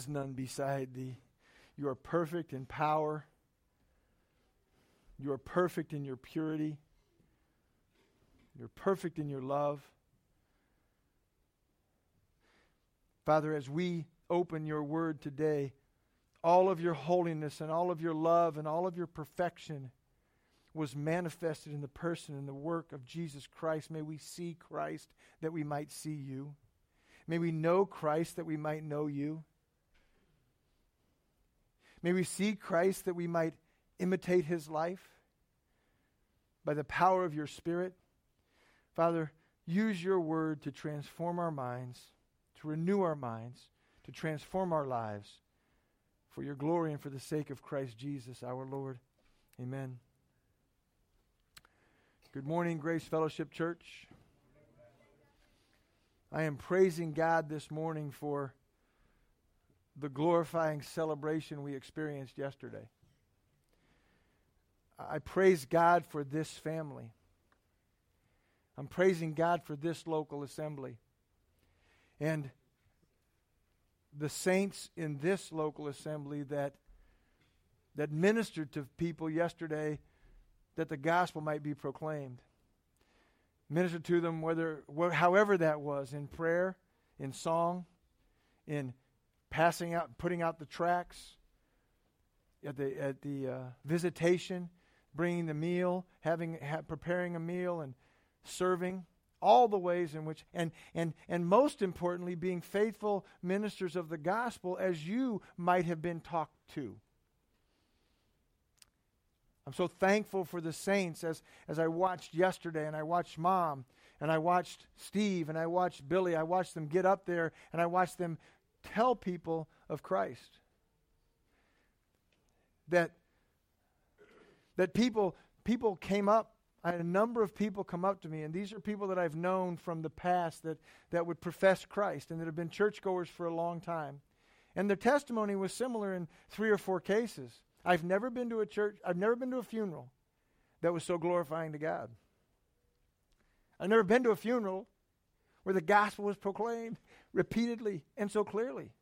None beside thee. You are perfect in power. You are perfect in your purity. You're perfect in your love. Father, as we open your word today, all of your holiness and all of your love and all of your perfection was manifested in the person and the work of Jesus Christ. May we see Christ that we might see you. May we know Christ that we might know you. May we see Christ that we might imitate his life by the power of your Spirit. Father, use your word to transform our minds, to renew our minds, to transform our lives for your glory and for the sake of Christ Jesus our Lord. Amen. Good morning, Grace Fellowship Church. I am praising God this morning for the glorifying celebration we experienced yesterday. I praise God for this family. I'm praising God for this local assembly. And the saints in this local assembly that ministered to people yesterday that the gospel might be proclaimed. Ministered to them however that was, in prayer, in song, in passing out, putting out the tracts, at the visitation, bringing the meal, preparing a meal, and serving, all the ways in which, and most importantly, being faithful ministers of the gospel as you might have been talked to. I'm so thankful for the saints as I watched yesterday, and I watched Mom, and I watched Steve, and I watched Billy. I watched them get up there, and I watched them tell people of Christ. That people came up. I had a number of people come up to me, and these are people that I've known from the past that would profess Christ and that have been churchgoers for a long time. And their testimony was similar in 3 or 4 cases. I've never been to a church, I've never been to a funeral that was so glorifying to God. I've never been to a funeral where the gospel was proclaimed repeatedly and so clearly.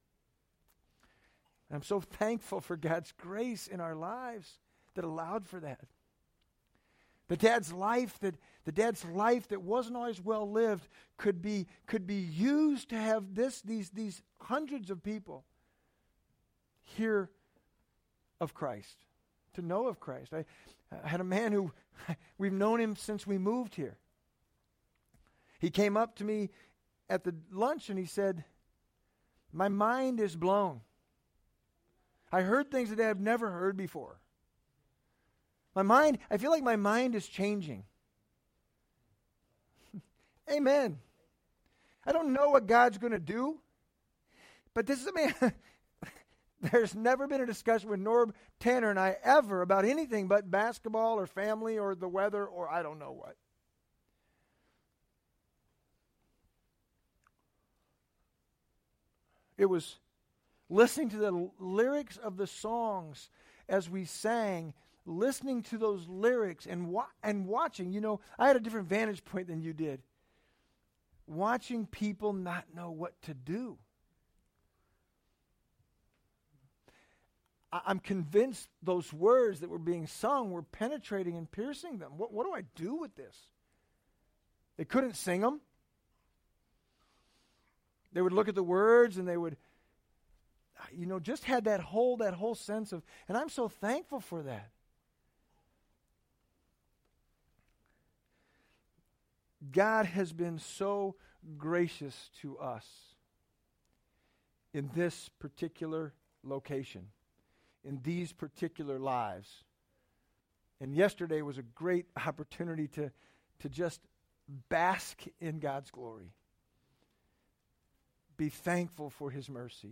And I'm so thankful for God's grace in our lives that allowed for that. The dad's life that wasn't always well lived could be used to have these hundreds of people hear of Christ, to know of Christ. I had a man who, we've known him since we moved here. He came up to me at the lunch and he said, "My mind is blown. I heard things that I've never heard before. I feel like my mind is changing." Amen. I don't know what God's going to do, but this is a man. There's never been a discussion with Norb Tanner and I ever about anything but basketball or family or the weather or I don't know what. It was listening to the lyrics of the songs as we sang, listening to those lyrics and watching. You know, I had a different vantage point than you did. Watching people not know what to do. I'm convinced those words that were being sung were penetrating and piercing them. What do I do with this? They couldn't sing them. They would look at the words and they would, just had that whole sense of, and I'm so thankful for that. God has been so gracious to us in this particular location, in these particular lives. And yesterday was a great opportunity to just bask in God's glory. Be thankful for his mercy.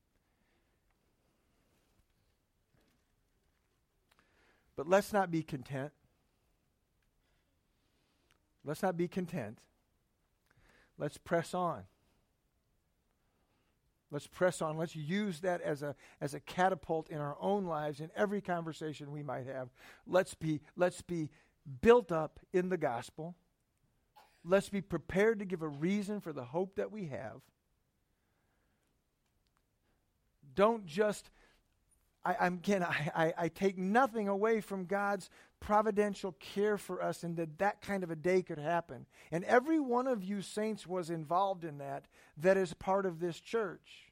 But let's not be content. Let's not be content. Let's press on. Let's press on. Let's use that as a catapult in our own lives, in every conversation we might have. Let's be built up in the gospel. Let's be prepared to give a reason for the hope that we have. don't just, I take nothing away from God's providential care for us and that kind of a day could happen. And every one of you saints was involved in that is part of this church.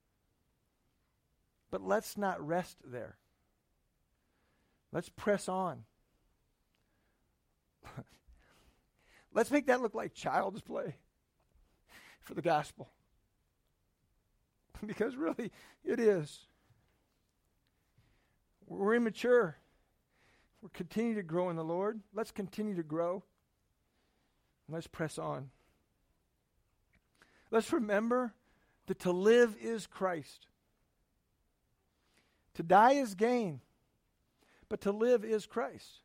But let's not rest there. Let's press on. Let's make that look like child's play for the gospel. Because really, it is. We're immature. We're continuing to grow in the Lord. Let's continue to grow. Let's press on. Let's remember that to live is Christ. To die is gain, but to live is Christ.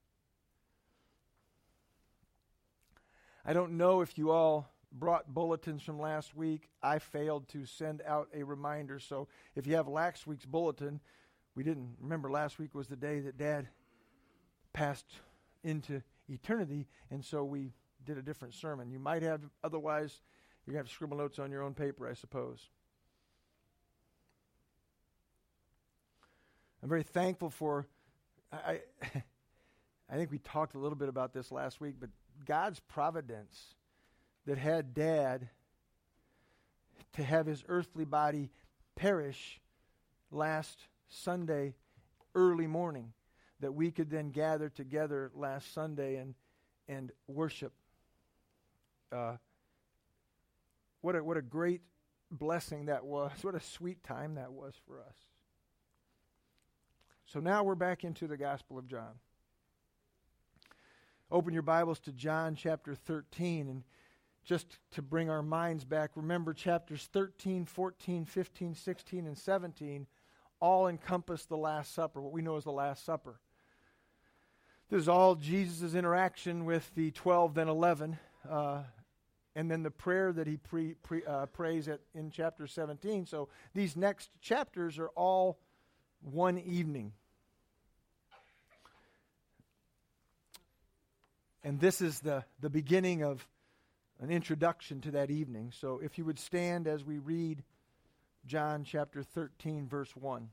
I don't know if you all brought bulletins from last week. I failed to send out a reminder, so if you have last week's bulletin, we didn't remember last week was the day that Dad passed into eternity, and so we did a different sermon. You might have, otherwise, you're going to have to scribble notes on your own paper, I suppose. I'm very thankful for, I think we talked a little bit about this last week, but God's providence that had Dad to have his earthly body perish last Sunday early morning, that we could then gather together last Sunday and worship. What a great blessing that was. What a sweet time that was for us. So now we're back into the Gospel of John. Open your Bibles to John chapter 13, and just to bring our minds back, remember chapters 13, 14, 15, 16, and 17 all encompass the Last Supper, what we know as the Last Supper. This is all Jesus' interaction with the 12, then 11, and then the prayer that he prays in chapter 17. So these next chapters are all one evening. And this is the beginning of an introduction to that evening. So if you would stand as we read John chapter 13, verse 1.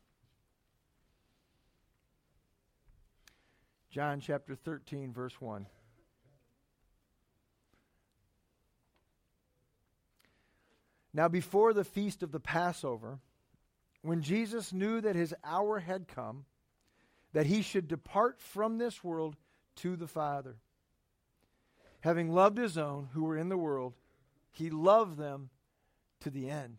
John chapter 13, verse 1. Now before the feast of the Passover, when Jesus knew that his hour had come, that he should depart from this world to the Father, having loved his own who were in the world, he loved them to the end.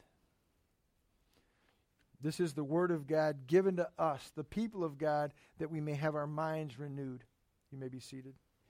This is the word of God given to us, the people of God, that we may have our minds renewed. You may be seated.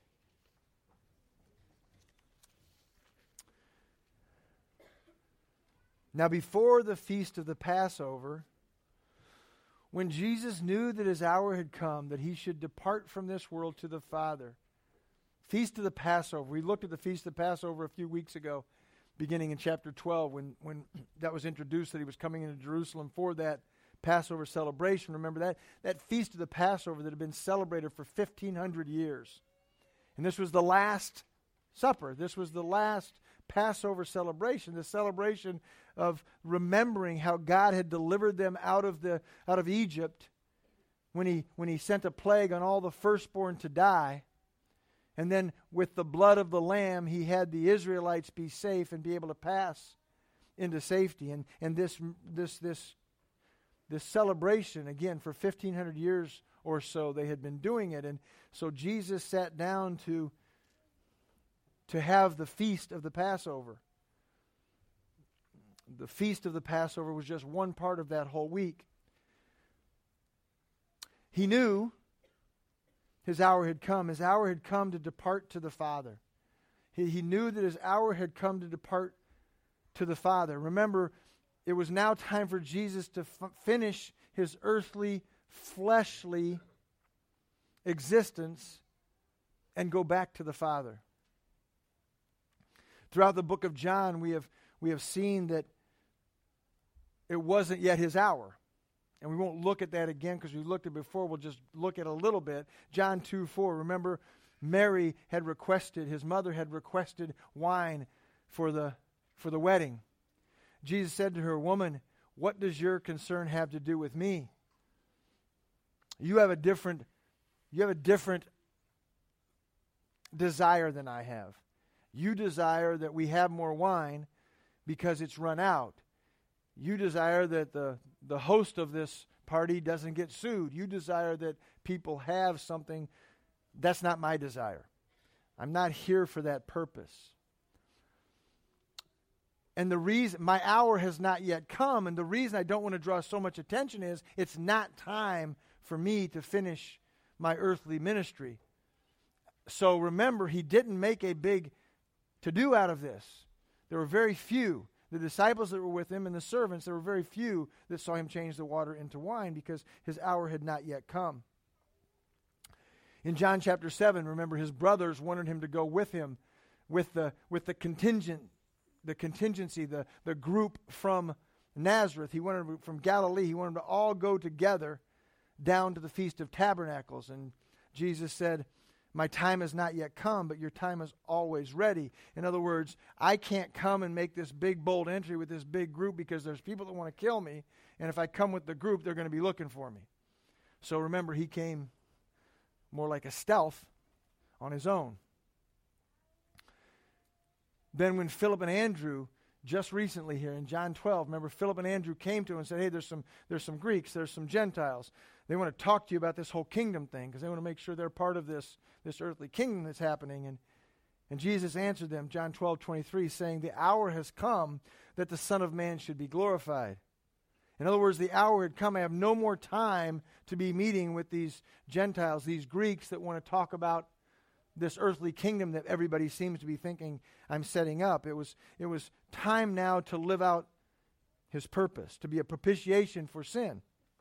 Now before the feast of the Passover, when Jesus knew that his hour had come, that he should depart from this world to the Father. Feast of the Passover. We looked at the Feast of the Passover a few weeks ago, beginning in chapter 12, when that was introduced, that he was coming into Jerusalem for that Passover celebration. Remember that Feast of the Passover that had been celebrated for 1,500 years. And this was the last supper. This was the last Passover celebration, the celebration of remembering how God had delivered them out of Egypt when he sent a plague on all the firstborn to die. And then with the blood of the Lamb, he had the Israelites be safe and be able to pass into safety. And this celebration, again, for 1,500 years or so, they had been doing it. And so Jesus sat down to have the Feast of the Passover. The Feast of the Passover was just one part of that whole week. He knew his hour had come. His hour had come to depart to the Father. He knew that his hour had come to depart to the Father. Remember, it was now time for Jesus to finish his earthly, fleshly existence and go back to the Father. Throughout the book of John, we have seen that it wasn't yet his hour. And we won't look at that again because we looked at it before. We'll just look at a little bit. John 2:4. Remember, Mary had requested, his mother had requested wine for the wedding. Jesus said to her, "Woman, What does your concern have to do with me? You have a different desire than I have. You desire that we have more wine because it's run out. You desire that the host of this party doesn't get sued. You desire that people have something. That's not my desire. I'm not here for that purpose. And the reason, my hour has not yet come, and the reason I don't want to draw so much attention is it's not time for me to finish my earthly ministry. So remember, he didn't make a big to-do out of this. There were very few. The disciples that were with him and the servants, there were very few that saw him change the water into wine because his hour had not yet come. In John chapter 7, remember, his brothers wanted him to go with him with the contingency, the group from Nazareth. He wanted from Galilee. He wanted them to all go together down to the Feast of Tabernacles. And Jesus said, my time has not yet come, but your time is always ready. In other words, I can't come and make this big, bold entry with this big group because there's people that want to kill me. And if I come with the group, they're going to be looking for me. So remember, he came more like a stealth on his own. Then when Philip and Andrew, just recently here in John 12, remember Philip and Andrew came to him and said, hey, there's some Greeks, there's some Gentiles. They want to talk to you about this whole kingdom thing because they want to make sure they're part of this earthly kingdom that's happening. And Jesus answered them, John 12:23, saying, the hour has come that the Son of Man should be glorified. In other words, the hour had come. I have no more time to be meeting with these Gentiles, these Greeks that want to talk about this earthly kingdom that everybody seems to be thinking I'm setting up. It was time now to live out his purpose, to be a propitiation for sin.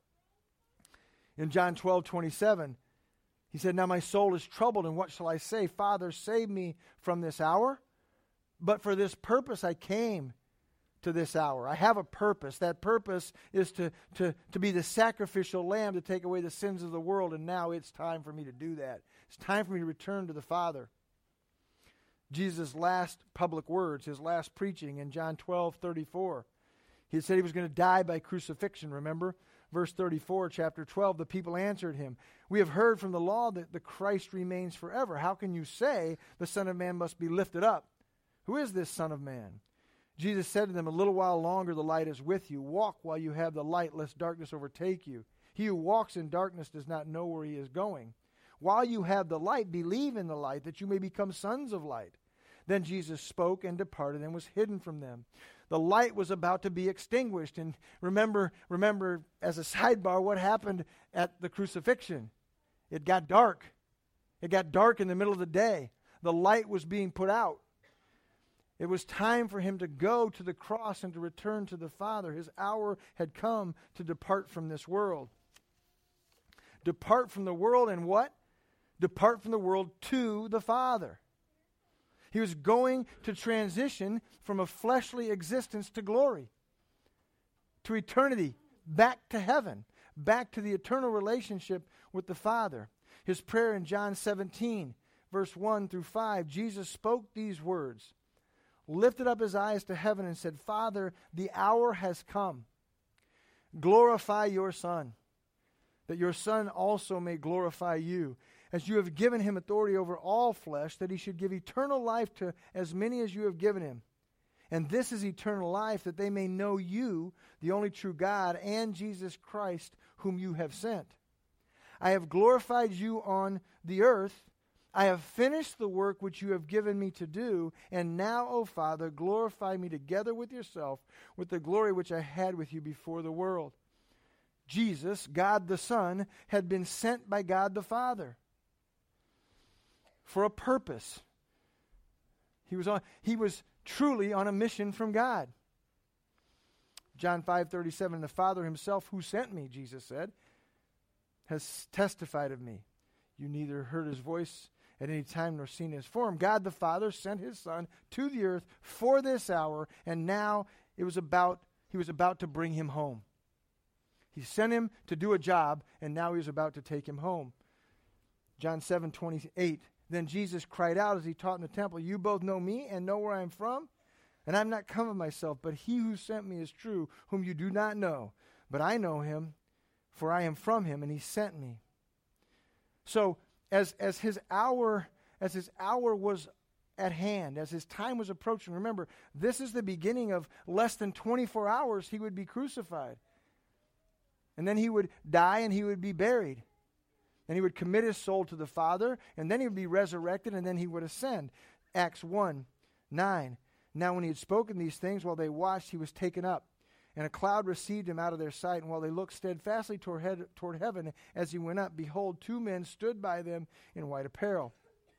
In John 12:27, he said, now my soul is troubled, and what shall I say? Father, save me from this hour. But for this purpose I came to this hour. I have a purpose. That purpose is to be the sacrificial lamb to take away the sins of the world, and now it's time for me to do that. It's time for me to return to the Father. Jesus' last public words, his last preaching in John 12:34. He said he was going to die by crucifixion, remember? Verse 34, chapter 12, the people answered him, we have heard from the law that the Christ remains forever. How can you say the Son of Man must be lifted up? Who is this Son of Man? Jesus said to them, a little while longer the light is with you. Walk while you have the light, lest darkness overtake you. He who walks in darkness does not know where he is going. While you have the light, believe in the light, that you may become sons of light. Then Jesus spoke and departed and was hidden from them. The light was about to be extinguished. And remember, as a sidebar, what happened at the crucifixion? It got dark. It got dark in the middle of the day. The light was being put out. It was time for him to go to the cross and to return to the Father. His hour had come to depart from this world. Depart from the world and what? Depart from the world to the Father. He was going to transition from a fleshly existence to glory, to eternity, back to heaven, back to the eternal relationship with the Father. His prayer in John 17, verse 1 through 5, Jesus spoke these words, lifted up his eyes to heaven and said, Father, the hour has come. Glorify your Son, that your Son also may glorify you, as you have given him authority over all flesh, that he should give eternal life to as many as you have given him. And this is eternal life, that they may know you, the only true God, and Jesus Christ, whom you have sent. I have glorified you on the earth. I have finished the work which you have given me to do, and now, O Father, glorify me together with yourself, with the glory which I had with you before the world. Jesus, God the Son, had been sent by God the Father for a purpose. He was truly on a mission from God. John 5:37, the Father himself who sent me, Jesus said, has testified of me. You neither heard his voice at any time nor seen his form. God the Father sent his Son to the earth for this hour, and now he was about to bring him home. He sent him to do a job, and now he was about to take him home. John 7:28. Then Jesus cried out as he taught in the temple, you both know me and know where I am from. And I'm not come of myself, but he who sent me is true, whom you do not know. But I know him, for I am from him, and he sent me. So as his hour was at hand, as his time was approaching, remember, this is the beginning of less than 24 hours he would be crucified. And then he would die and he would be buried. And he would commit his soul to the Father, and then he would be resurrected, and then he would ascend. Acts 1:9. Now when he had spoken these things, while they watched, he was taken up. And a cloud received him out of their sight. And while they looked steadfastly toward heaven as he went up, behold, two men stood by them in white apparel.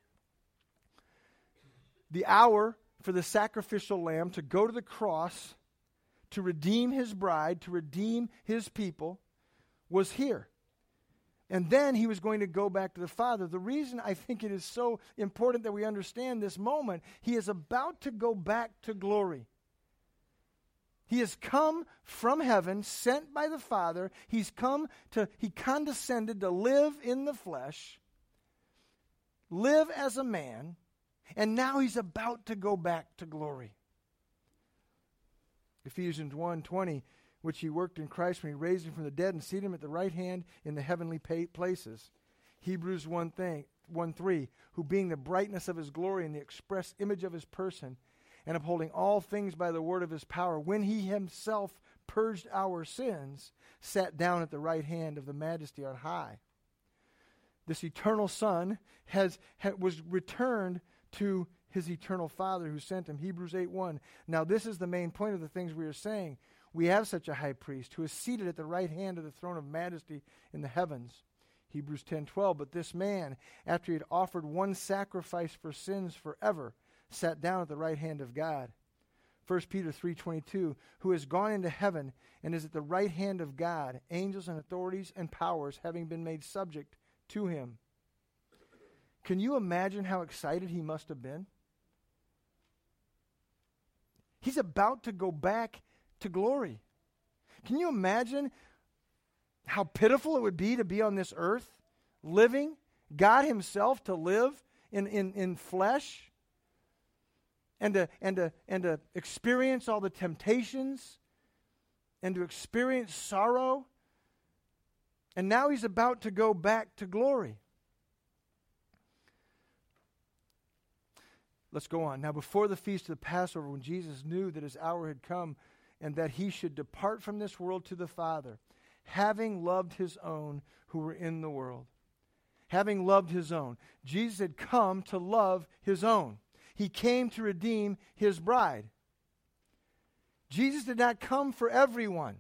The hour for the sacrificial lamb to go to the cross, to redeem his bride, to redeem his people, was here. And then he was going to go back to the Father. The reason I think it is so important that we understand this moment, he is about to go back to glory. He has come from heaven, sent by the Father. He condescended to live in the flesh, live as a man, and now he's about to go back to glory. Ephesians 1:20, which he worked in Christ when he raised him from the dead and seated him at the right hand in the heavenly places. Hebrews 1:3, who being the brightness of his glory and the express image of his person, and upholding all things by the word of his power, when he himself purged our sins, sat down at the right hand of the majesty on high. This eternal Son was returned to his eternal Father who sent him. Hebrews 8:1. Now this is the main point of the things we are saying. We have such a high priest who is seated at the right hand of the throne of majesty in the heavens. Hebrews 10:12. But this man, after he had offered one sacrifice for sins forever, sat down at the right hand of God. 1 Peter 3:22, who has gone into heaven and is at the right hand of God, angels and authorities and powers having been made subject to him. Can you imagine how excited he must have been? He's about to go back to glory. Can you imagine how pitiful it would be to be on this earth, living, God himself to live in flesh, and to experience all the temptations, and to experience sorrow, and now he's about to go back to glory. Let's go on. Now, before the feast of the Passover, when Jesus knew that his hour had come and that he should depart from this world to the Father, having loved his own who were in the world. Having loved his own. Jesus had come to love his own. He came to redeem his bride. Jesus did not come for everyone.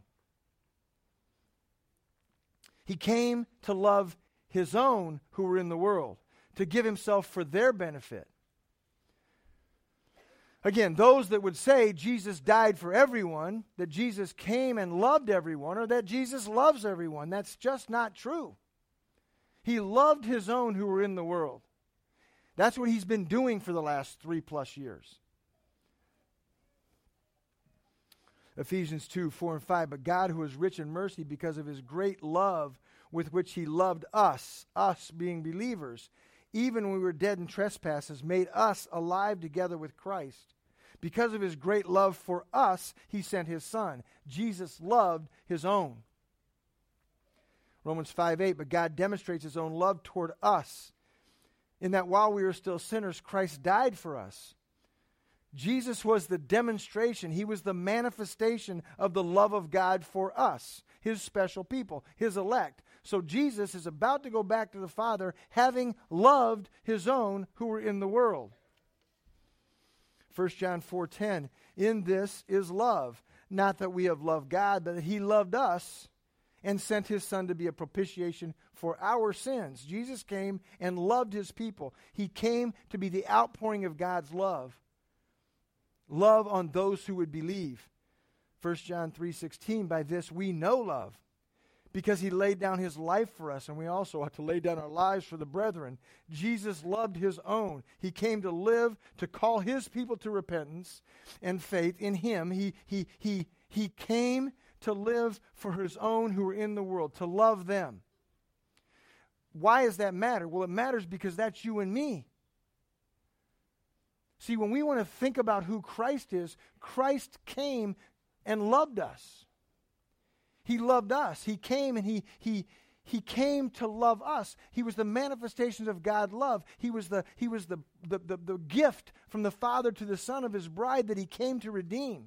He came to love his own who were in the world, to give himself for their benefit. Again, those that would say Jesus died for everyone, that Jesus came and loved everyone, or that Jesus loves everyone, that's just not true. He loved his own who were in the world. That's what he's been doing for the last 3+ years. Ephesians 2:4-5, but God, who is rich in mercy because of his great love with which he loved us being believers, even when we were dead in trespasses, made us alive together with Christ. Because of his great love for us, he sent his Son. Jesus loved his own. Romans 5:8, but God demonstrates his own love toward us, in that while we were still sinners, Christ died for us. Jesus was the demonstration. He was the manifestation of the love of God for us, his special people, his elect. So Jesus is about to go back to the Father, having loved his own who were in the world. 1 John 4:10, in this is love, not that we have loved God, but that he loved us and sent his Son to be a propitiation for our sins. Jesus came and loved his people. He came to be the outpouring of God's love. Love on those who would believe. 1 John 3:16, by this we know love, because he laid down his life for us, and we also ought to lay down our lives for the brethren. Jesus loved his own. He came to live, to call his people to repentance and faith in him. He came to live for his own who were in the world, to love them. Why does that matter? Well, it matters because that's you and me. See, when we want to think about who Christ is, Christ came and loved us. He loved us. He came and he came to love us. He was the manifestations of God's love. He was the gift from the Father to the Son of His bride that He came to redeem.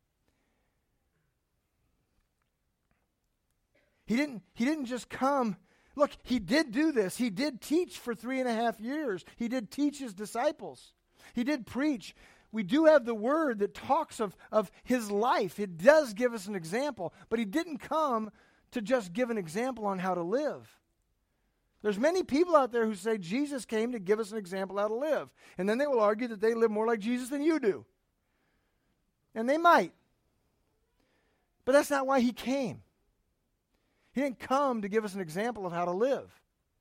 He didn't just come. Look, He did do this. He did teach for 3.5 years. He did teach His disciples. He did preach. We do have the Word that talks of His life. It does give us an example, but He didn't come to just give an example on how to live. There's many people out there who say Jesus came to give us an example how to live. And then they will argue that they live more like Jesus than you do. And they might. But that's not why He came. He didn't come to give us an example of how to live.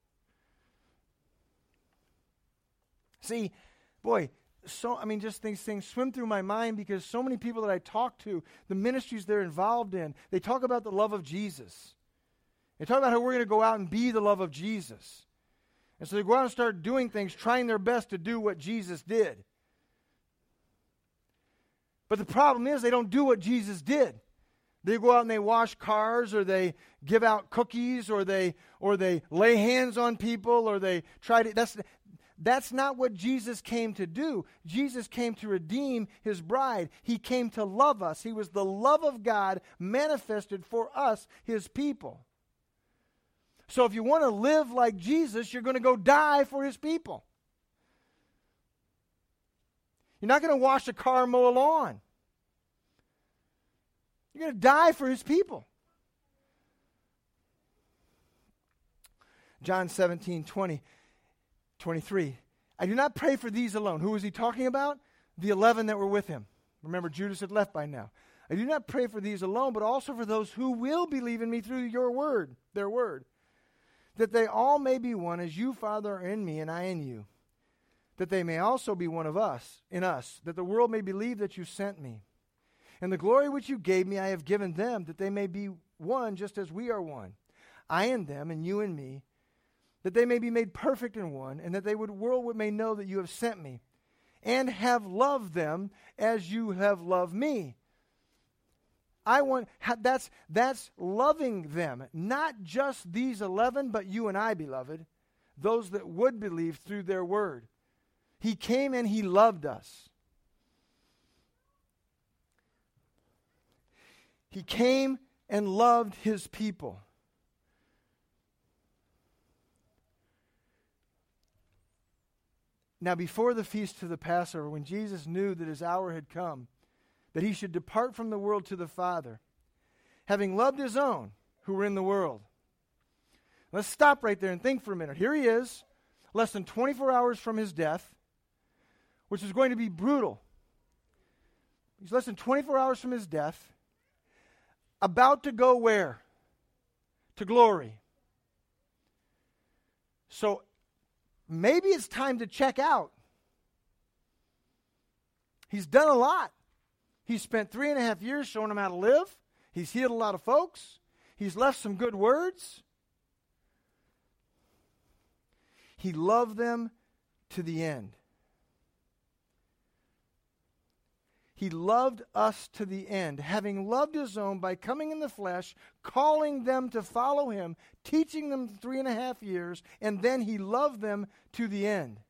See, boy, just these things swim through my mind because so many people that I talk to, the ministries they're involved in, they talk about the love of Jesus. They talk about how we're going to go out and be the love of Jesus. And so they go out and start doing things, trying their best to do what Jesus did. But the problem is they don't do what Jesus did. They go out and they wash cars, or they give out cookies, or they lay hands on people, or they try to... That's not what Jesus came to do. Jesus came to redeem His bride. He came to love us. He was the love of God manifested for us, His people. So if you want to live like Jesus, you're going to go die for His people. You're not going to wash a car and mow a lawn. You're going to die for His people. John 17:20. 23. I do not pray for these alone. Who was He talking about? The 11 that were with Him. Remember, Judas had left by now. I do not pray for these alone, but also for those who will believe in Me through your word, their word, that they all may be one, as you, Father, are in Me and I in you, that they may also be one of us, in us, that the world may believe that you sent Me. And the glory which you gave Me I have given them, that they may be one just as we are one. I in them and you in Me, that they may be made perfect in one, and that the world may know that you have sent Me, and have loved them as you have loved Me. That's loving them, not just these 11, but you and I, beloved, those that would believe through their word. He came and He loved us. He came and loved His people. Now, before the feast of the Passover, when Jesus knew that His hour had come, that He should depart from the world to the Father, having loved His own who were in the world. Let's stop right there and think for a minute. Here He is, less than 24 hours from His death, which is going to be brutal. He's less than 24 hours from His death, about to go where? To glory. So, maybe it's time to check out. He's done a lot. He's spent 3.5 years showing them how to live. He's healed a lot of folks. He's left some good words. He loved them to the end. He loved us to the end, having loved His own by coming in the flesh, calling them to follow Him, teaching them 3.5 years, and then He loved them to the end.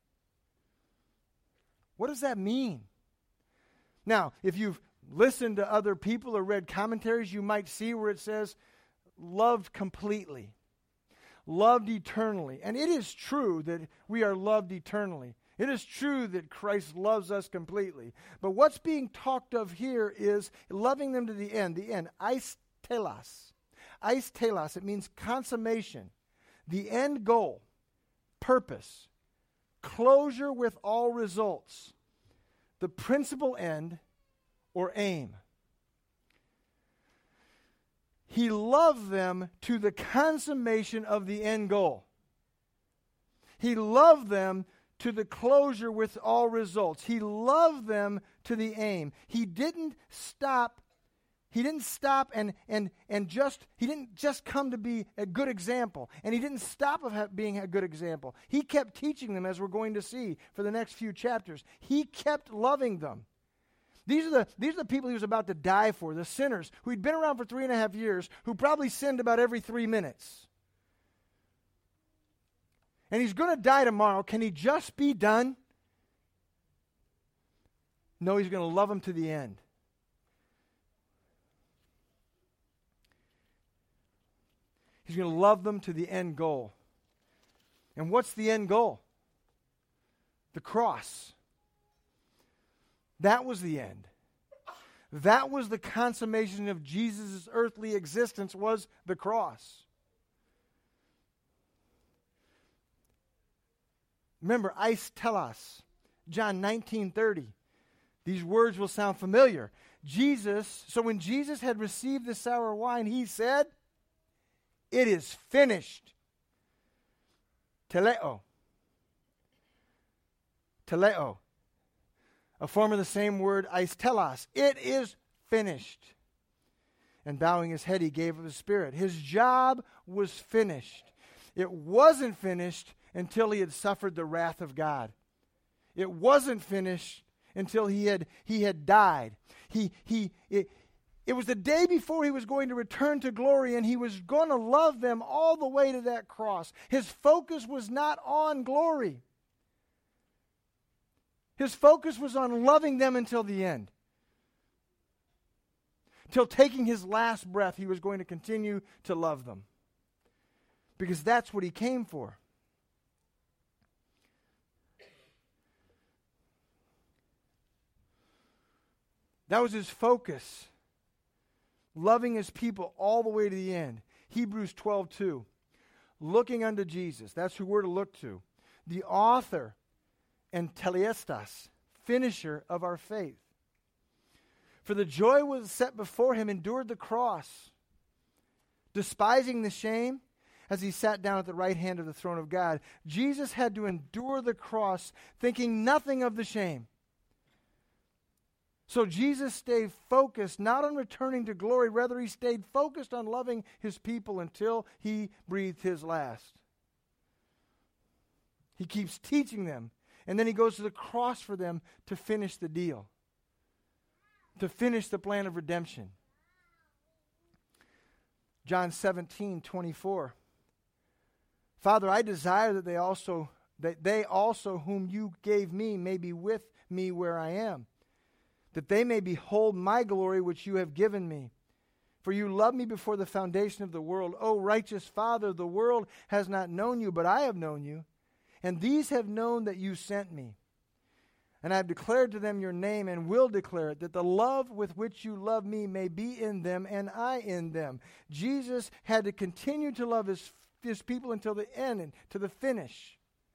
What does that mean? Now, if you've listened to other people or read commentaries, you might see where it says, loved completely, loved eternally. And it is true that we are loved eternally. It is true that Christ loves us completely. But what's being talked of here is loving them to the end. The end. Eis telos. Eis telos. It means consummation. The end goal. Purpose. Closure with all results. The principal end or aim. He loved them to the consummation of the end goal. He loved them to the closure with all results. He loved them to the aim. He didn't stop He didn't stop he didn't just come to be a good example. And he didn't stop being a good example. He kept teaching them, as we're going to see for the next few chapters. He kept loving them. These are the people he was about to die for, the sinners who he'd been around for 3.5 years, who probably sinned about every 3 minutes. And he's going to die tomorrow. Can he just be done? No, he's going to love them to the end. He's going to love them to the end goal. And what's the end goal? The cross. That was the end. That was the consummation of Jesus' earthly existence, was the cross. Remember, eis telos, John 19:30. These words will sound familiar. So when Jesus had received the sour wine, he said, "It is finished." Teleo. Teleo. A form of the same word, eis telos. It is finished. And bowing his head, he gave up his spirit. His job was finished. It wasn't finished until he had suffered the wrath of God. It wasn't finished until he had died. It was the day before he was going to return to glory, and he was going to love them all the way to that cross. His focus was not on glory. His focus was on loving them until the end. Till taking his last breath, he was going to continue to love them. Because that's what he came for. That was his focus. Loving his people all the way to the end. Hebrews 12:2. Looking unto Jesus. That's who we're to look to. The author and teleestas, finisher of our faith. For the joy was set before him, endured the cross, despising the shame, as he sat down at the right hand of the throne of God. Jesus had to endure the cross, thinking nothing of the shame. So Jesus stayed focused, not on returning to glory, rather he stayed focused on loving his people until he breathed his last. He keeps teaching them, and then he goes to the cross for them to finish the deal, to finish the plan of redemption. John 17:24. Father, I desire that they also whom you gave me may be with me where I am, that they may behold my glory which you have given me. For you loved me before the foundation of the world. O righteous Father, the world has not known you, but I have known you, and these have known that you sent me. And I have declared to them your name and will declare it, that the love with which you love me may be in them and I in them. Jesus had to continue to love his people until the end and to the finish.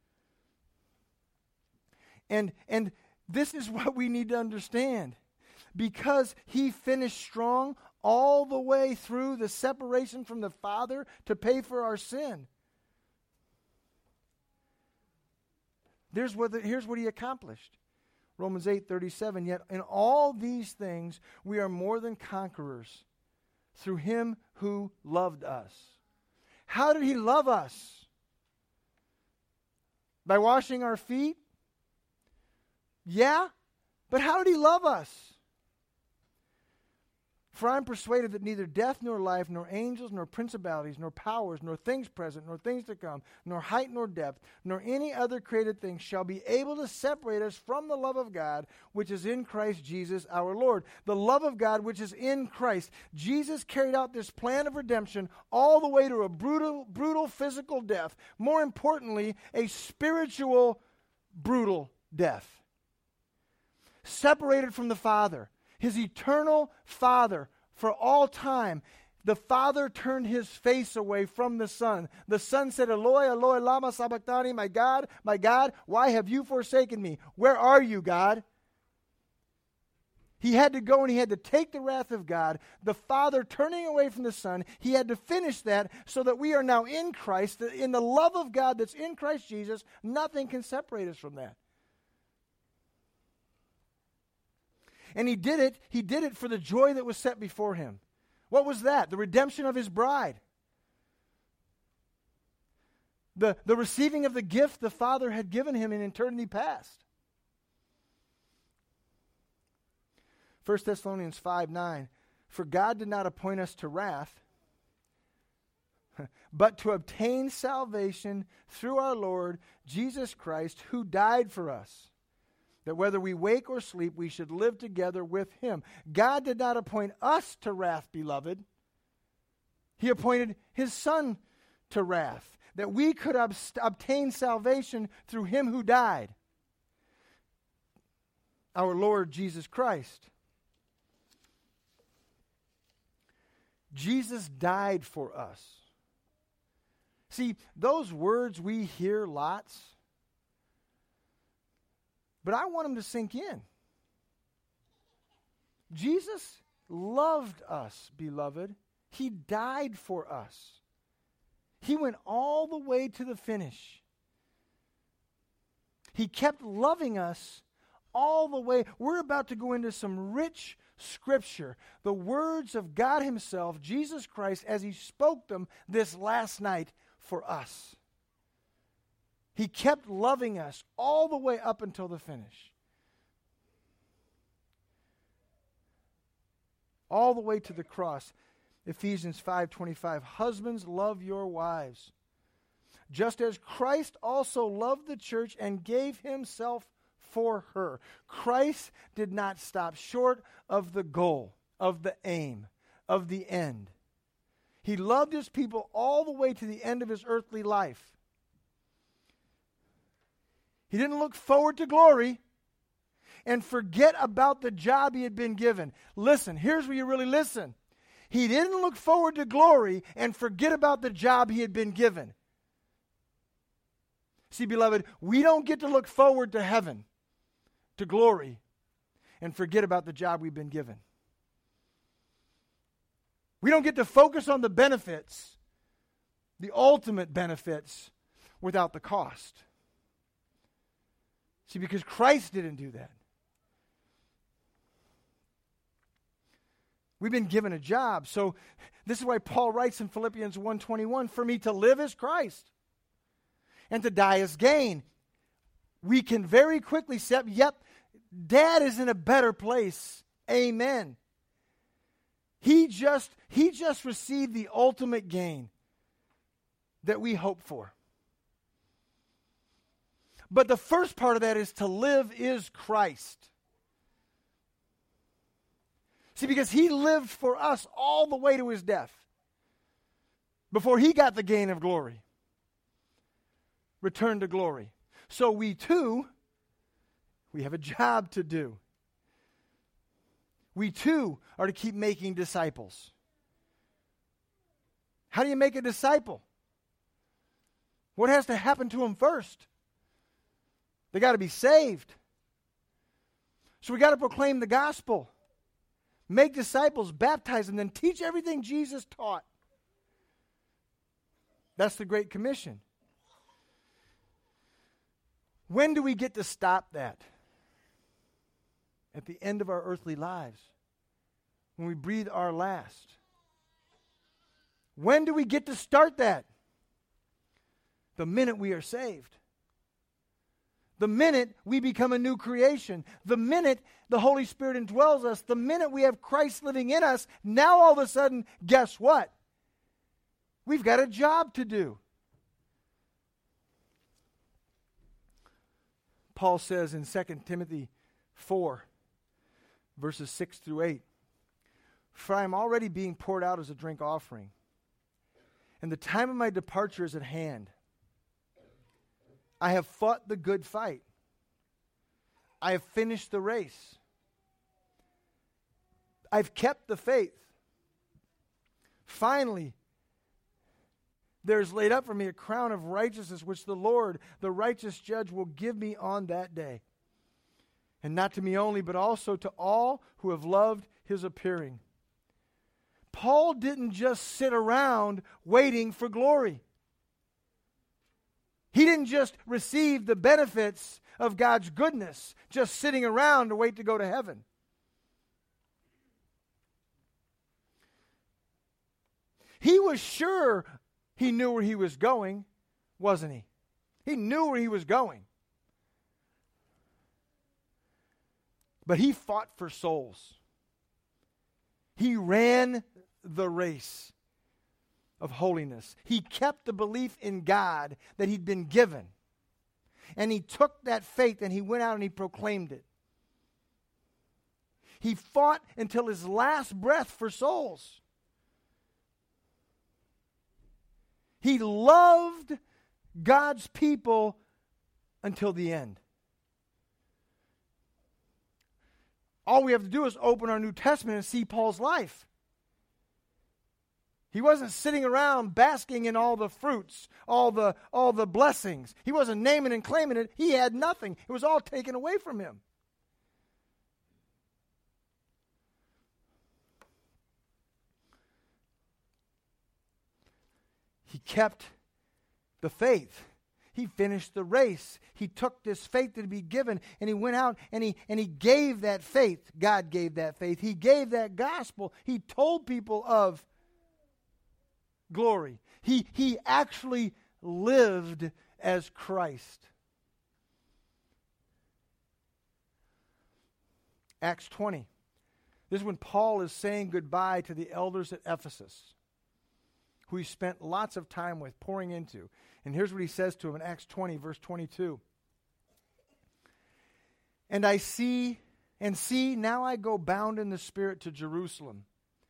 And this is what we need to understand. Because he finished strong all the way through the separation from the Father to pay for our sin. Here's what he accomplished. Romans 8:37, yet in all these things we are more than conquerors through him who loved us. How did he love us? By washing our feet? Yeah, but how did he love us? For I am persuaded that neither death nor life, nor angels, nor principalities, nor powers, nor things present, nor things to come, nor height nor depth, nor any other created thing shall be able to separate us from the love of God, which is in Christ Jesus our Lord. The love of God which is in Christ. Jesus carried out this plan of redemption all the way to a brutal physical death. More importantly, a spiritual, brutal death. Separated from the Father. His eternal Father for all time. The Father turned his face away from the Son. The Son said, Eloi, Eloi, lama sabachthani, my God, why have you forsaken me? Where are you, God? He had to go and he had to take the wrath of God. The Father turning away from the Son, he had to finish that so that we are now in Christ. In the love of God that's in Christ Jesus, nothing can separate us from that. And he did it for the joy that was set before him. What was that? The redemption of his bride. The receiving of the gift the Father had given him in eternity past. 1 Thessalonians 5:9, for God did not appoint us to wrath, but to obtain salvation through our Lord Jesus Christ, who died for us, that whether we wake or sleep, we should live together with him. God did not appoint us to wrath, beloved. He appointed his Son to wrath, that we could obtain salvation through him who died, our Lord Jesus Christ. Jesus died for us. See, those words we hear lots, but I want them to sink in. Jesus loved us, beloved. He died for us. He went all the way to the finish. He kept loving us all the way. We're about to go into some rich Scripture, the words of God himself, Jesus Christ, as he spoke them this last night for us. He kept loving us all the way up until the finish. All the way to the cross. Ephesians 5:25, husbands, love your wives, just as Christ also loved the church and gave himself for her. Christ did not stop short of the goal, of the aim, of the end. He loved his people all the way to the end of his earthly life. He didn't look forward to glory and forget about the job he had been given. Listen, here's where you really listen. He didn't look forward to glory and forget about the job he had been given. See, beloved, we don't get to look forward to heaven, to glory, and forget about the job we've been given. We don't get to focus on the benefits, the ultimate benefits, without the cost. See, because Christ didn't do that. We've been given a job. So this is why Paul writes in Philippians 1:21, for me to live is Christ, and to die is gain. We can very quickly say, yep, Dad is in a better place. Amen. He just received the ultimate gain that we hope for. But the first part of that is to live is Christ. See, because he lived for us all the way to his death before he got the gain of glory. Return to glory. So we too, we have a job to do. We too are to keep making disciples. How do you make a disciple? What has to happen to them first? They got to be saved. So we got to proclaim the gospel. Make disciples, baptize them, then teach everything Jesus taught. That's the Great Commission. When do we get to stop that? At the end of our earthly lives. When we breathe our last. When do we get to start that? The minute we are saved. The minute we become a new creation, the minute the Holy Spirit indwells us, the minute we have Christ living in us, now all of a sudden, guess what? We've got a job to do. Paul says in 2 Timothy 4, verses 6 through 8, for I am already being poured out as a drink offering, and the time of my departure is at hand. I have fought the good fight. I have finished the race. I've kept the faith. Finally, there is laid up for me a crown of righteousness, which the Lord, the righteous judge, will give me on that day. And not to me only, but also to all who have loved his appearing. Paul didn't just sit around waiting for glory. He didn't just receive the benefits of God's goodness, just sitting around to wait to go to heaven. He was sure he knew where he was going, wasn't he? He knew where he was going. But he fought for souls. He ran the race of holiness. He kept the belief in God that he'd been given. And he took that faith and he went out and he proclaimed it. He fought until his last breath for souls. He loved God's people until the end. All we have to do is open our New Testament and see Paul's life. He wasn't sitting around basking in all the fruits, all the blessings. He wasn't naming and claiming it. He had nothing. It was all taken away from him. He kept the faith. He finished the race. He took this faith that had been given, and he went out and he gave that faith. God gave that faith. He gave that gospel. He told people of glory. He actually lived as Christ. Acts 20. This is when Paul is saying goodbye to the elders at Ephesus, who he spent lots of time with, pouring into. And here's what he says to him in Acts 20, verse 22. And see, now I go bound in the Spirit to Jerusalem,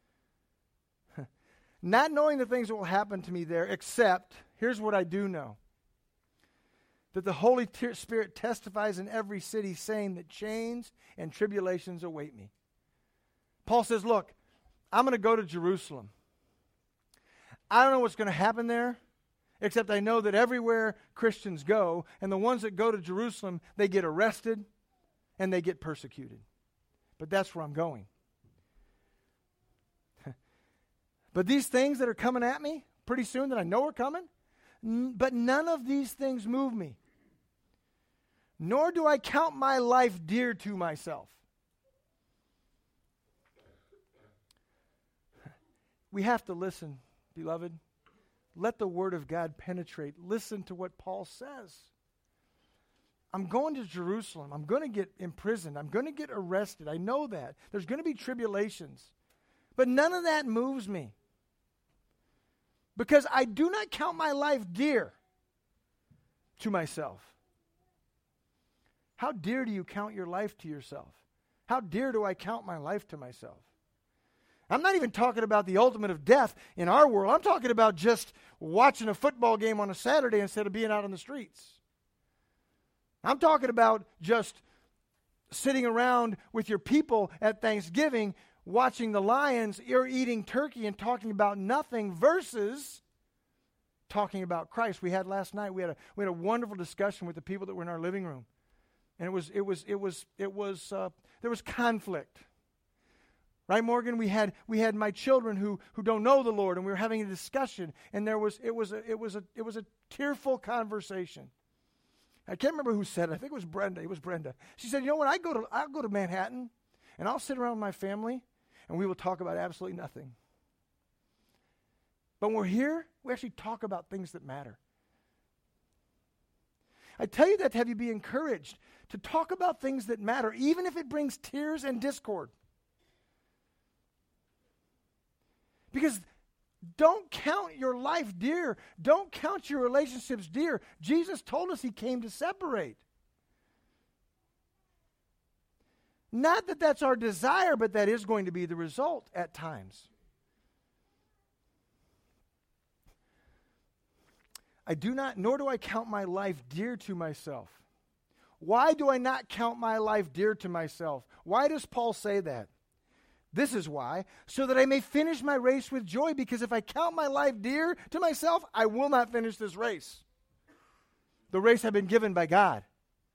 not knowing the things that will happen to me there, except, here's what I do know, that the Holy Spirit testifies in every city, saying that chains and tribulations await me. Paul says, look, I'm going to go to Jerusalem. I don't know what's going to happen there, except I know that everywhere Christians go, and the ones that go to Jerusalem, they get arrested and they get persecuted. But that's where I'm going. But these things that are coming at me pretty soon that I know are coming, but none of these things move me. Nor do I count my life dear to myself. We have to listen, beloved. Let the Word of God penetrate. Listen to what Paul says. I'm going to Jerusalem. I'm going to get imprisoned. I'm going to get arrested. I know that. There's going to be tribulations. But none of that moves me. Because I do not count my life dear to myself. How dear do you count your life to yourself? How dear do I count my life to myself? I'm not even talking about the ultimate of death in our world. I'm talking about just watching a football game on a Saturday instead of being out on the streets. I'm talking about just sitting around with your people at Thanksgiving, watching the Lions, or eating turkey and talking about nothing versus talking about Christ. We had last night, we had a wonderful discussion with the people that were in our living room. And there was conflict. Right, Morgan? We had my children who don't know the Lord, and we were having a discussion, and it was a tearful conversation. I can't remember who said it. I think it was Brenda. It was Brenda. She said, "You know what? I'll go to Manhattan, and I'll sit around with my family, and we will talk about absolutely nothing. But when we're here, we actually talk about things that matter." I tell you that to have you be encouraged to talk about things that matter, even if it brings tears and discord. Because don't count your life dear. Don't count your relationships dear. Jesus told us he came to separate. Not that that's our desire, but that is going to be the result at times. I do not, nor do I count my life dear to myself. Why do I not count my life dear to myself? Why does Paul say that? This is why, so that I may finish my race with joy, because if I count my life dear to myself, I will not finish this race. The race I've been given by God.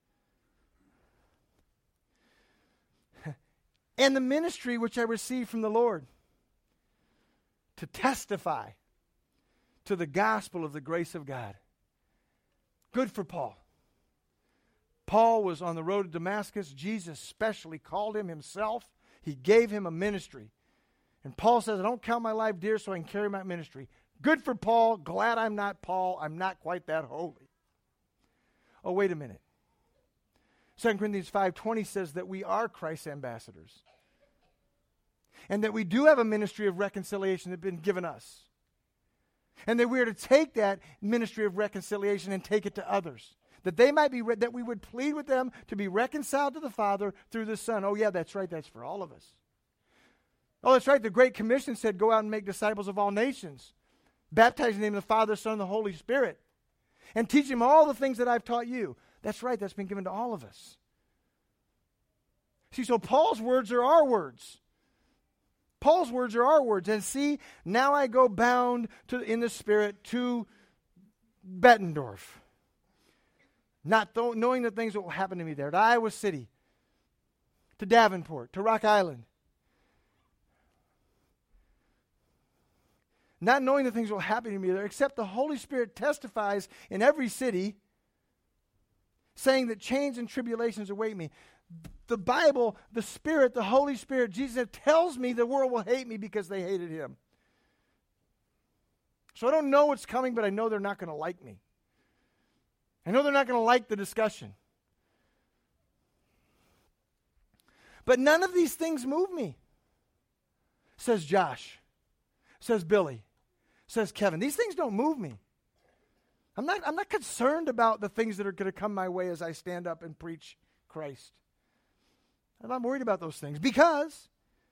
And the ministry which I received from the Lord, to testify to the gospel of the grace of God. Good for Paul. Paul was on the road to Damascus. Jesus specially called him himself. He gave him a ministry. And Paul says, I don't count my life dear so I can carry my ministry. Good for Paul. Glad I'm not Paul. I'm not quite that holy. Oh, wait a minute. 2 Corinthians 5:20 says that we are Christ's ambassadors. And that we do have a ministry of reconciliation that has been given us. And that we are to take that ministry of reconciliation and take it to others. That they might be, that we would plead with them to be reconciled to the Father through the Son. Oh yeah, that's right. That's for all of us. Oh, that's right. The Great Commission said, go out and make disciples of all nations. Baptize in the name of the Father, Son, and the Holy Spirit. And teach them all the things that I've taught you. That's right. That's been given to all of us. See, so Paul's words are our words. Paul's words are our words. And see, now I go bound in the Spirit to Bettendorf. Not knowing the things that will happen to me there. To Iowa City. To Davenport. To Rock Island. Not knowing the things that will happen to me there, except the Holy Spirit testifies in every city, saying that chains and tribulations await me. The Bible, the Spirit, the Holy Spirit, Jesus tells me the world will hate me because they hated him. So I don't know what's coming, but I know they're not going to like me. I know they're not going to like the discussion. But none of these things move me, says Josh, says Billy, says Kevin. These things don't move me. I'm not concerned about the things that are going to come my way as I stand up and preach Christ. I'm not worried about those things because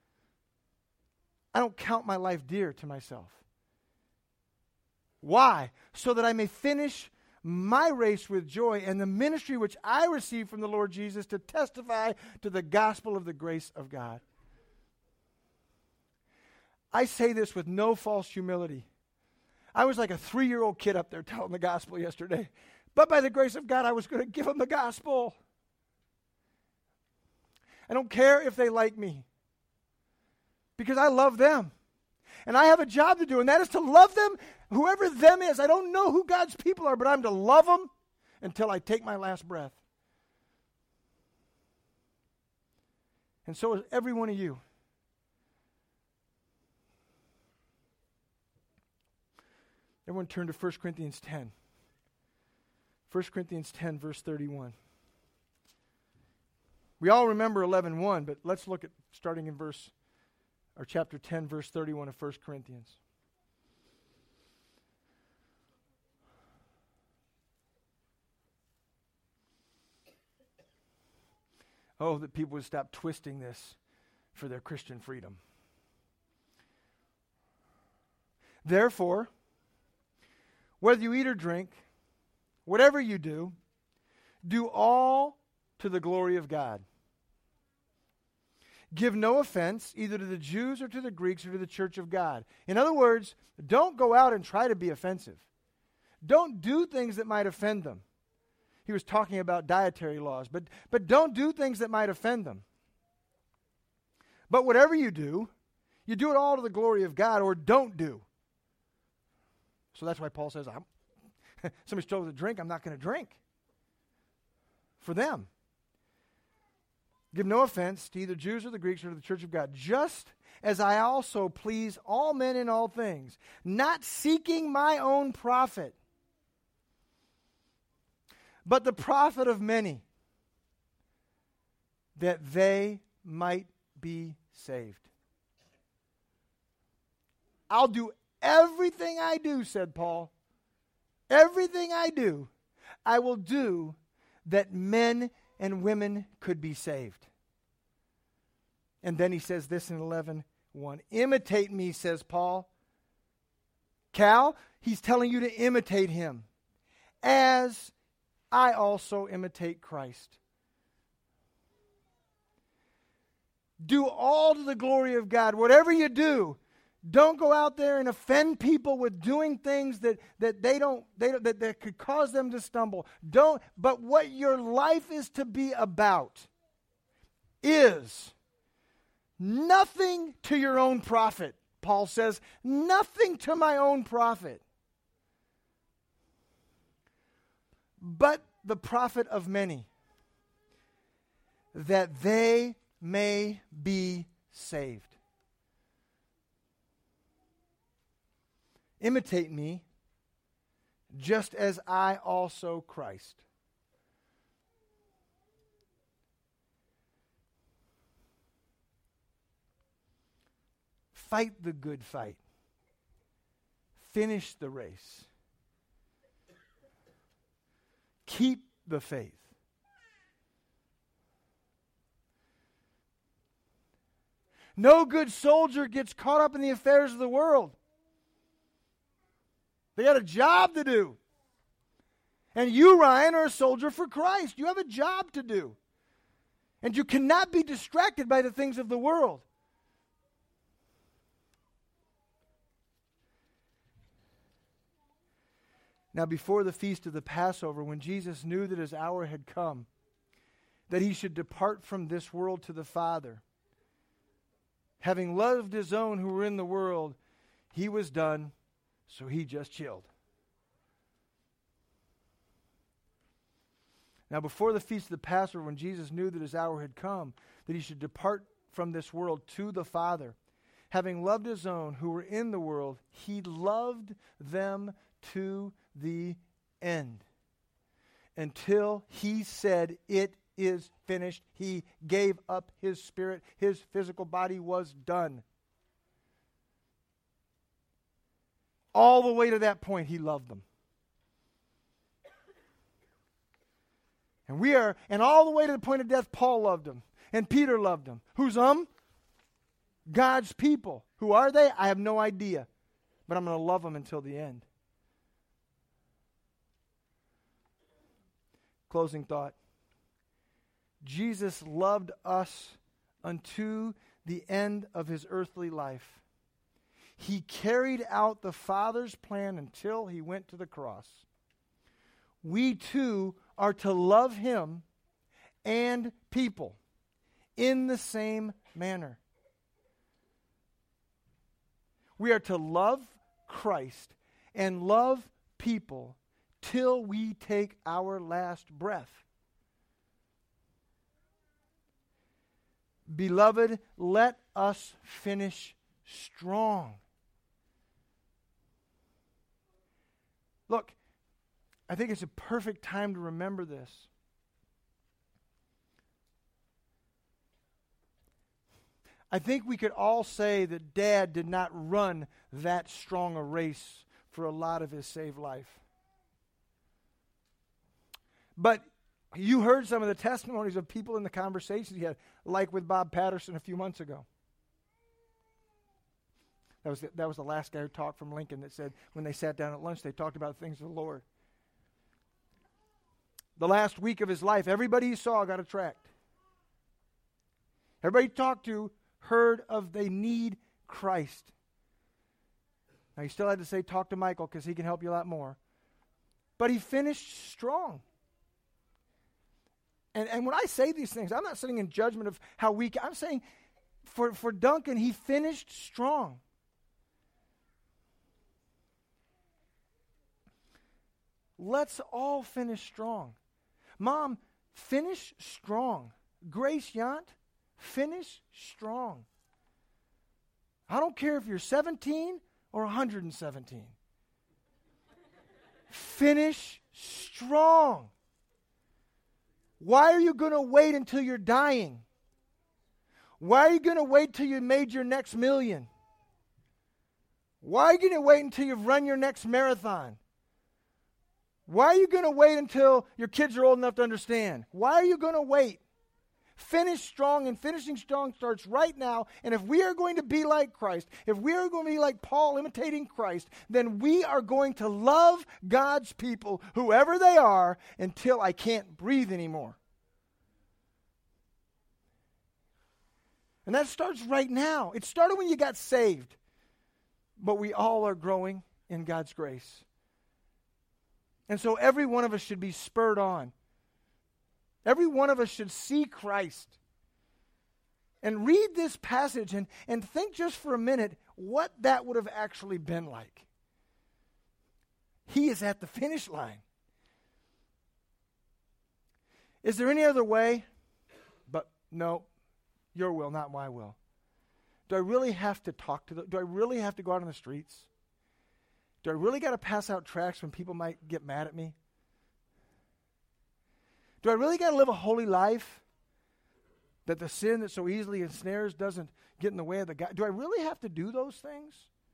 I don't count my life dear to myself. Why? So that I may finish my race with joy and the ministry which I received from the Lord Jesus to testify to the gospel of the grace of God. I say this with no false humility. I was like a 3-year-old kid up there telling the gospel yesterday. But by the grace of God, I was going to give them the gospel. I don't care if they like me. Because I love them. And I have a job to do, and that is to love them, whoever them is. I don't know who God's people are, but I'm to love them until I take my last breath. And so is every one of you. Everyone turn to 1 Corinthians 10. 1 Corinthians 10, verse 31. We all remember 11:1, but let's look at starting in chapter 10, verse 31 of 1 Corinthians. Oh, that people would stop twisting this for their Christian freedom. Therefore, whether you eat or drink, whatever you do all to the glory of God. Give no offense either to the Jews or to the Greeks or to the church of God. In other words, don't go out and try to be offensive. Don't do things that might offend them. He was talking about dietary laws, but don't do things that might offend them. But whatever you do it all to the glory of God, or don't do. So that's why Paul says, somebody's told me to drink, I'm not going to drink. For them. Give no offense to either Jews or the Greeks or to the church of God, just as I also please all men in all things, not seeking my own profit, but the profit of many, that they might be saved. I'll do everything I do, said Paul. Everything I do, I will do that men and women could be saved. And then he says this in 11:1. Imitate me, says Paul. Cal, he's telling you to imitate him, as I also imitate Christ. Do all to the glory of God. Whatever you do, don't go out there and offend people with doing things that could cause them to stumble. But what your life is to be about is nothing to your own profit. Paul says, nothing to my own profit, but the profit of many, that they may be saved. Imitate me, just as I also Christ. Fight the good fight. Finish the race. Keep the faith. No good soldier gets caught up in the affairs of the world. They got a job to do. And you, Ryan, are a soldier for Christ. You have a job to do. And you cannot be distracted by the things of the world. Now, before the feast of the Passover, when Jesus knew that his hour had come, that he should depart from this world to the Father, having loved his own who were in the world, he was done, so he just chilled. Now, before the feast of the Passover, when Jesus knew that his hour had come, that he should depart from this world to the Father, having loved his own who were in the world, he loved them to the end. Until he said, "It is finished." He gave up his spirit. His physical body was done. All the way to that point, he loved them. And all the way to the point of death, Paul loved them. And Peter loved them. Who's God's people. Who are they? I have no idea. But I'm going to love them until the end. Closing thought. Jesus loved us unto the end of his earthly life. He carried out the Father's plan until he went to the cross. We too are to love him and people in the same manner. We are to love Christ and love people till we take our last breath. Beloved, let us finish strong. Look, I think it's a perfect time to remember this. I think we could all say that Dad did not run that strong a race for a lot of his saved life. But you heard some of the testimonies of people in the conversations he had, like with Bob Patterson a few months ago. That was the last guy who talked from Lincoln that said when they sat down at lunch, they talked about things of the Lord. The last week of his life, everybody he saw got a tract. Everybody he talked to heard of they need Christ. Now, he still had to say, talk to Michael because he can help you a lot more. But he finished strong. And when I say these things, I'm not sitting in judgment of how weak. I'm saying for Duncan, he finished strong. Let's all finish strong. Mom, finish strong. Grace Yant, finish strong. I don't care if you're 17 or 117. Finish strong. Why are you going to wait until you're dying? Why are you going to wait till you made your next million? Why are you going to wait until you've run your next marathon? Why are you going to wait until your kids are old enough to understand? Why are you going to wait? Finish strong, and finishing strong starts right now. And if we are going to be like Christ, if we are going to be like Paul imitating Christ, then we are going to love God's people, whoever they are, until I can't breathe anymore. And that starts right now. It started when you got saved. But we all are growing in God's grace. And so every one of us should be spurred on. Every one of us should see Christ. And read this passage and think just for a minute what that would have actually been like. He is at the finish line. Is there any other way? But no, your will, not my will. Do I really have to talk to them? Do I really have to go out on the streets? Do I really got to pass out tracts when people might get mad at me? Do I really got to live a holy life that the sin that so easily ensnares doesn't get in the way of the God? Do I really have to do those things?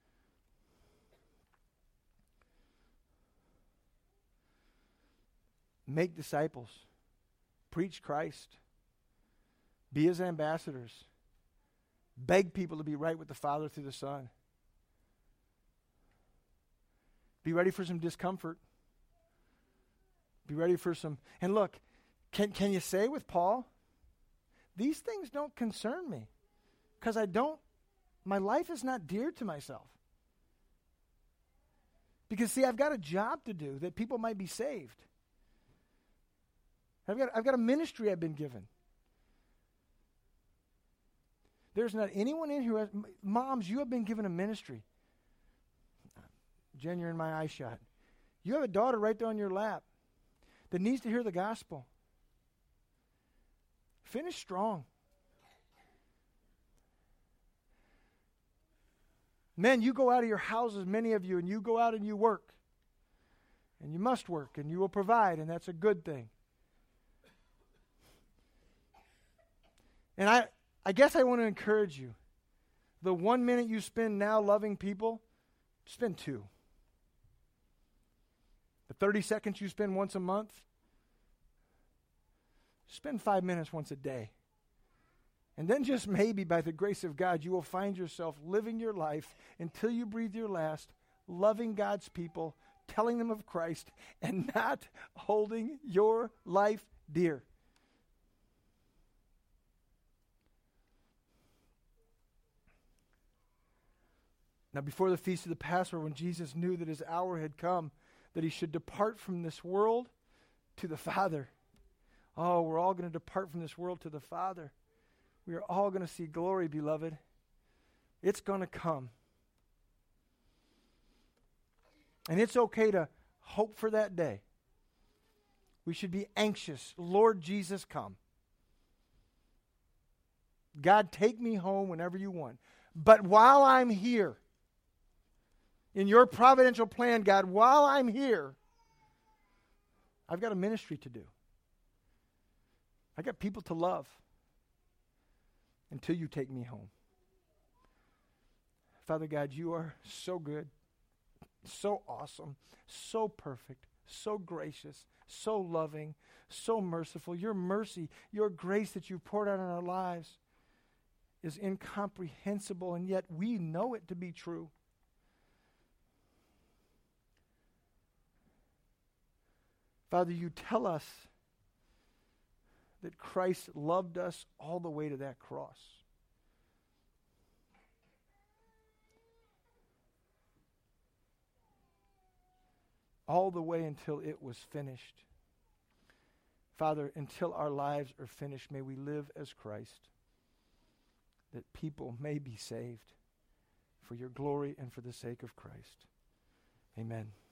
Make disciples. Preach Christ. Be his ambassadors. Beg people to be right with the Father through the Son. Be ready for some discomfort. Be ready for some... And look, can you say with Paul, these things don't concern me because my life is not dear to myself. Because see, I've got a job to do that people might be saved. I've got a ministry I've been given. There's not anyone in here. Moms, you have been given a ministry. Jen, you're in my eye shot. You have a daughter right there on your lap that needs to hear the gospel. Finish strong. Men, you go out of your houses, many of you, and you go out and you work. And you must work, and you will provide, and that's a good thing. And I guess I want to encourage you. The 1 minute you spend now loving people, spend 2. The 30 seconds you spend once a month, spend 5 minutes once a day. And then just maybe by the grace of God, you will find yourself living your life until you breathe your last, loving God's people, telling them of Christ, and not holding your life dear. Now, before the feast of the Passover, when Jesus knew that his hour had come, that he should depart from this world to the Father. Oh, we're all going to depart from this world to the Father. We are all going to see glory, beloved. It's going to come. And it's okay to hope for that day. We should be anxious. Lord Jesus, come. God, take me home whenever you want. But while I'm here, in your providential plan, God, while I'm here, I've got a ministry to do. I got people to love until you take me home. Father God, you are so good, so awesome, so perfect, so gracious, so loving, so merciful. Your mercy, your grace that you've poured out on our lives is incomprehensible, and yet we know it to be true. Father, you tell us that Christ loved us all the way to that cross. All the way until it was finished. Father, until our lives are finished, may we live as Christ, that people may be saved for your glory and for the sake of Christ. Amen.